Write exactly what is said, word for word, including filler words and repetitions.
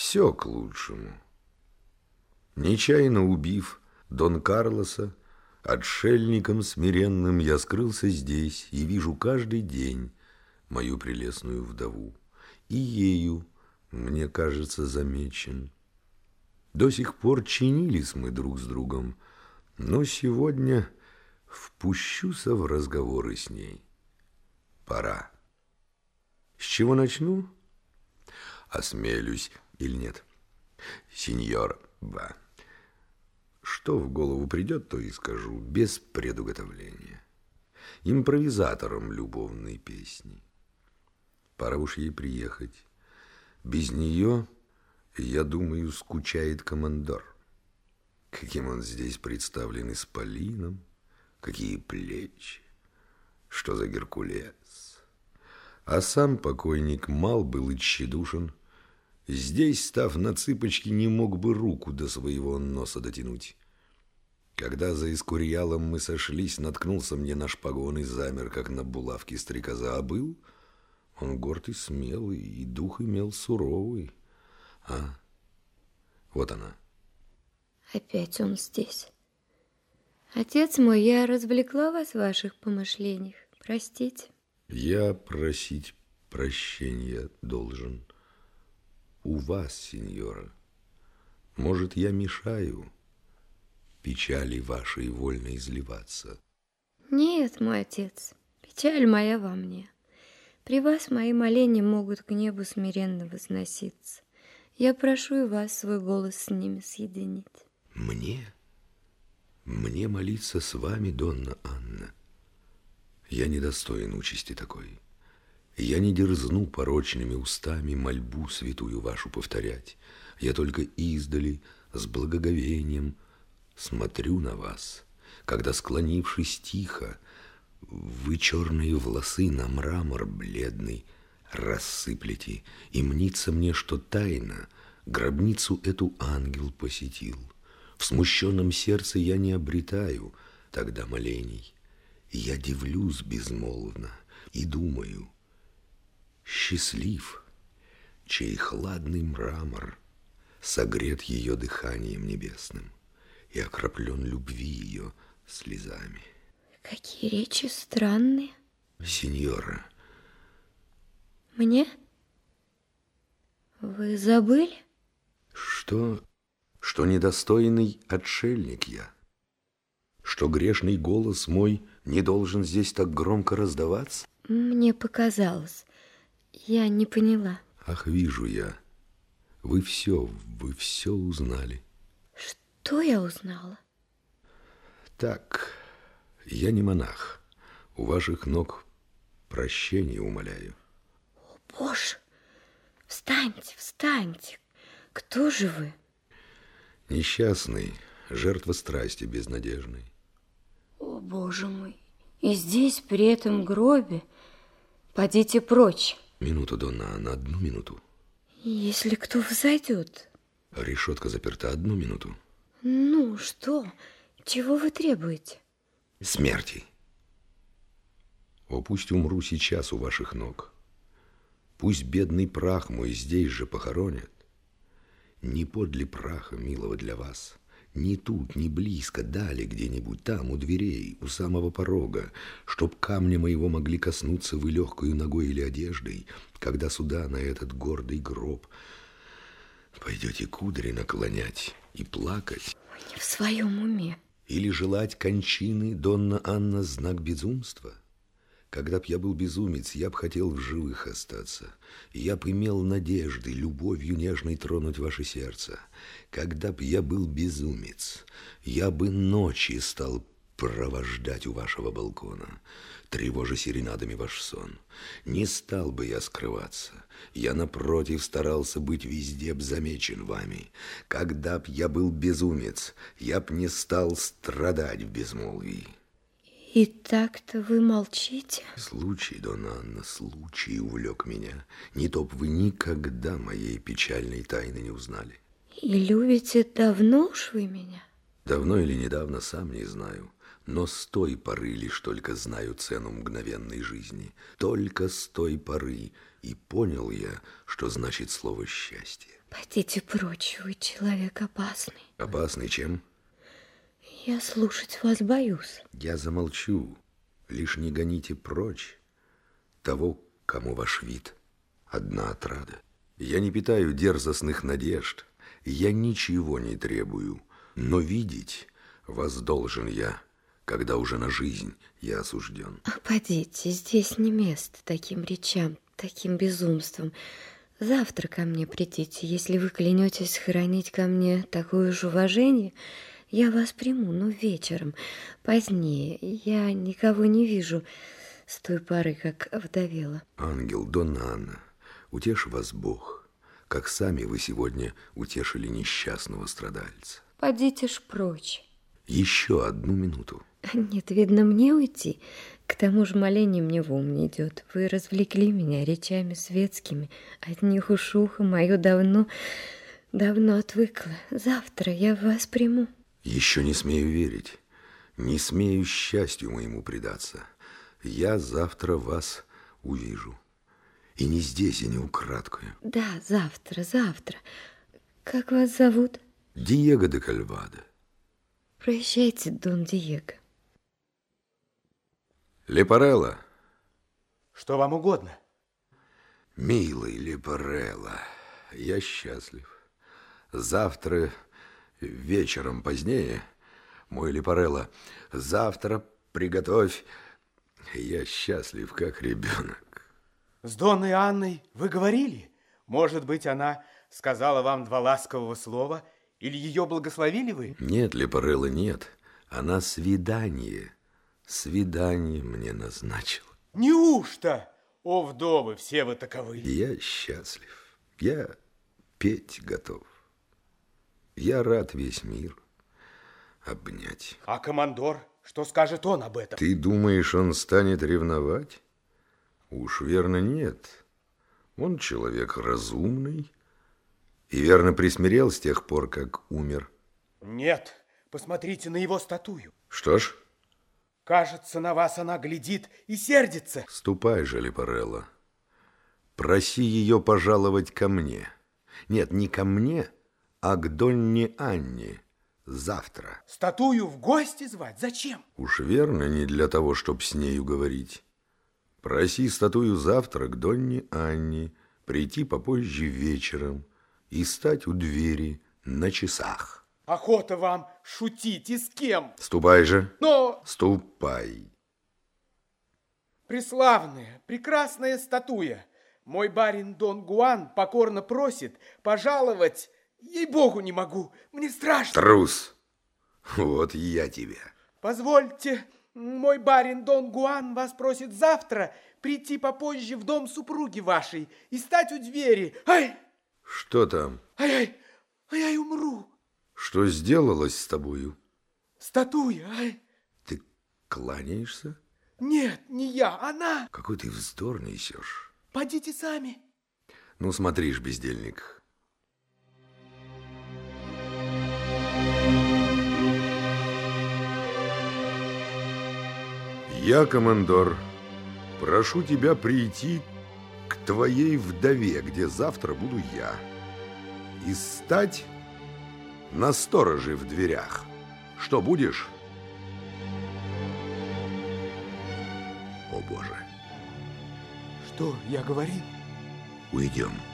Все к лучшему. Нечаянно убив Дон Карлоса, отшельником смиренным я скрылся здесь и вижу каждый день мою прелестную вдову. И ею, мне кажется, замечен. До сих пор чинились мы друг с другом, но сегодня впущуся в разговоры с ней. Пора. С чего начну? Осмелюсь или нет? Сеньор, ба. Что в голову придет, то и скажу, без предуготовления. Импровизатором любовной песни. Пора уж ей приехать. Без нее, я думаю, скучает командор. Каким он здесь представлен исполином, какие плечи, что за Геркулес. А сам покойник мал был и тщедушен. Здесь, став на цыпочки, не мог бы руку до своего носа дотянуть. Когда за Эскуриалом мы сошлись, наткнулся мне на шпагон и замер, как на булавке стрекоза. А был он горд и смелый, и дух имел суровый. А, вот она. Опять он здесь. Отец мой, я развлекла вас в ваших помышлениях. Простите. Я просить прощения должен у вас, сеньора. Может, я мешаю печали вашей вольно изливаться? Нет, мой отец, печаль моя во мне. При вас мои моления могут к небу смиренно возноситься. Я прошу и вас свой голос с ними соединить. Мне? Мне молиться с вами, Донна Анна? Я недостоин участи такой. Я не дерзну порочными устами мольбу святую вашу повторять. Я только издали с благоговением смотрю на вас, когда, склонившись тихо, вы черные волосы на мрамор бледный рассыплете, и мнится мне, что тайно гробницу эту ангел посетил. В смущенном сердце я не обретаю тогда молений. Я дивлюсь безмолвно и думаю, счастлив, чей хладный мрамор согрет ее дыханием небесным и окроплен любви ее слезами. Какие речи странные. Сеньора. Мне? Вы забыли? Что, что недостойный отшельник я? Что грешный голос мой не должен здесь так громко раздаваться? Мне показалось. Я не поняла. Ах, вижу я. Вы все, вы все узнали. Что я узнала? Так, я не монах. У ваших ног прощения умоляю. О, Боже! Встаньте, встаньте. Кто же вы? Несчастный, жертва страсти безнадежной. О, Боже мой! И здесь, при этом гробе, подите прочь. Минуту, Донна, на одну минуту. Если кто взойдет. Решетка заперта, одну минуту. Ну, что? Чего вы требуете? Смерти. О, пусть умру сейчас у ваших ног. Пусть бедный прах мой здесь же похоронят. Не подле праха, милого для вас, ни тут, ни близко, дали где-нибудь, там, у дверей, у самого порога, чтоб камня моего могли коснуться вы легкою ногой или одеждой, когда сюда, на этот гордый гроб, пойдете кудри наклонять и плакать. Вы не в своем уме. Или желать кончины, Донна Анна, знак безумства? Когда б я был безумец, я б хотел в живых остаться. Я б имел надежды, любовью нежной тронуть ваше сердце. Когда б я был безумец, я бы ночи стал провождать у вашего балкона, тревожа серенадами ваш сон. Не стал бы я скрываться. Я, напротив, старался быть везде б замечен вами. Когда б я был безумец, я б не стал страдать в безмолвии. И так-то вы молчите? Случай, Донна Анна, случай увлек меня. Не то б вы никогда моей печальной тайны не узнали. И любите давно уж вы меня? Давно или недавно, сам не знаю. Но с той поры лишь только знаю цену мгновенной жизни. Только с той поры и понял я, что значит слово «счастье». Пойдите прочь, вы человек опасный. Опасный чем? Я слушать вас боюсь. Я замолчу, лишь не гоните прочь того, кому ваш вид одна отрада. Я не питаю дерзостных надежд, я ничего не требую, но видеть вас должен я, когда уже на жизнь я осужден. А подите, здесь не место таким речам, таким безумством. Завтра ко мне придите, если вы клянетесь хранить ко мне такое же уважение, я вас приму, но вечером, позднее. Я никого не вижу с той поры, как овдовела. Ангел, Донна Анна, утешь вас Бог, как сами вы сегодня утешили несчастного страдальца. Подите ж прочь. Еще одну минуту. Нет, видно, мне уйти. К тому же моление мне в ум не идет. Вы развлекли меня речами светскими. От них уж ухо мое давно, давно отвыкло. Завтра я вас приму. Еще не смею верить, не смею счастью моему предаться. Я завтра вас увижу. И не здесь, и не украдкою. Да, завтра, завтра. Как вас зовут? Диего де Кальвадо. Прощайте, Дон Диего. Лепарелло. Что вам угодно? Милый Лепарелло, я счастлив. Завтра вечером позднее, мой Лепарелло, завтра приготовь. Я счастлив, как ребенок. С Донной Анной вы говорили? Может быть, она сказала вам два ласкового слова, или ее благословили вы? Нет, Лепарелло, нет. Она свидание, свидание мне назначила. Неужто? О, вдовы, все вы таковы. Я счастлив. Я петь готов. Я рад весь мир обнять. А командор, что скажет он об этом? Ты думаешь, он станет ревновать? Уж верно нет. Он человек разумный и верно присмирел с тех пор, как умер. Нет, посмотрите на его статую. Что ж? Кажется, на вас она глядит и сердится. Ступай же, Лепарелло. Проси ее пожаловать ко мне. Нет, не ко мне, а к Донне Анне завтра. Статую в гости звать? Зачем? Уж верно, не для того, чтоб с нею говорить. Проси статую завтра к Донне Анне прийти попозже вечером и стать у двери на часах. Охота вам шутить, и с кем? Ступай же. Но... Ступай. Преславная, прекрасная статуя. Мой барин Дон Гуан покорно просит пожаловать. Ей-богу, не могу, мне страшно. Трус. Вот я тебя. Позвольте, мой барин Дон Гуан вас просит завтра прийти попозже в дом супруги вашей и стать у двери. Ай! Что там? Ай-ай, ай-ай, умру. Что сделалось с тобою? Статуя, ай. Ты кланяешься? Нет, не я, она. Какой ты вздор несешь. Подите сами. Ну, смотришь, бездельник. Я, командор, прошу тебя прийти к твоей вдове, где завтра буду я, и стать на стороже в дверях. Что будешь? О, Боже! Что я говорил? Уйдем.